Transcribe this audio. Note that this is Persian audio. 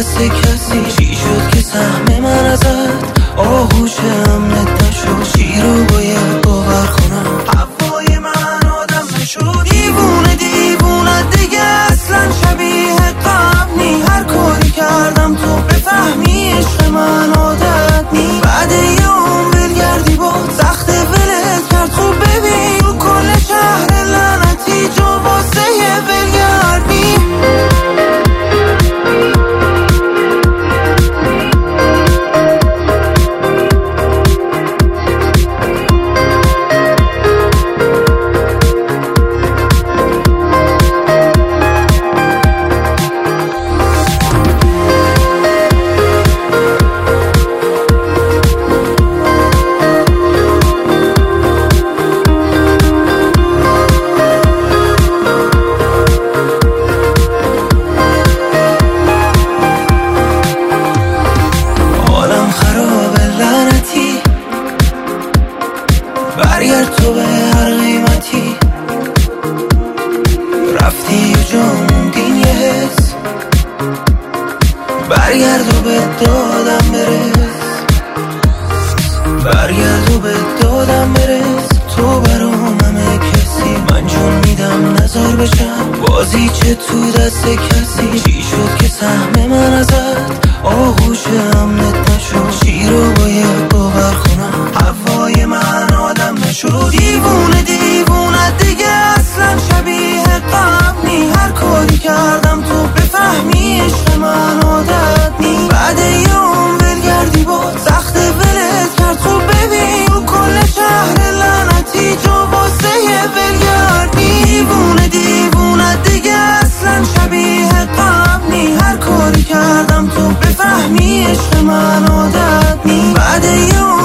دست کسی؟ چی شد که سهم من ازت آغوش امنت نشد؟ چی رو باید باور کنم؟ هوای من آدم نشد. دیوونه دیگه اصلا شبیه قبل نی. هر کاری کردم تو بفهمی عشق من عادت نی. بعد یه عمر بلگردی باز سخت ولت کرد. تو ببین تو کل شهر لعنتی جا واسه یه بلگردی. برگرد تو به هر قیمتی. رفتی و جا موندین یه حس. برگرد و به دادم برس. برگرد و به دادم برس. تو برام همه کسی. من جون میدم نزار بشم بازی چه تو دست کسی. چی شد که سهم من ازت آغوش امنت نشد؟ چی رو باید باور کنم؟ هوای من آدم نشد. دیوونه دیگه اصلا شبیه قبل نی. هر کاری کردم تو بفهمی عشق من عادت نی. بعد یه عمر بلگردی باز سخت ولت کرد. تو ببین تو کل شهر لعنتی جا واسه یه بلگردی. دیوونه دیگه اصلا شبیه قبل نی. هر کاری کردم تو بفهمی عشق من عادت نی. بعد یه